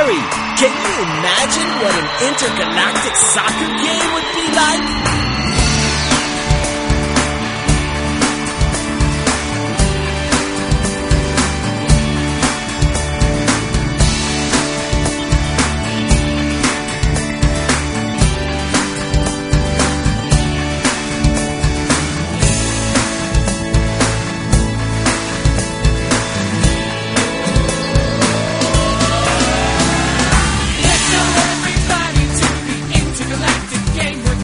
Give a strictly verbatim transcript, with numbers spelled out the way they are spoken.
Jerry, can you imagine what an intergalactic soccer game would be?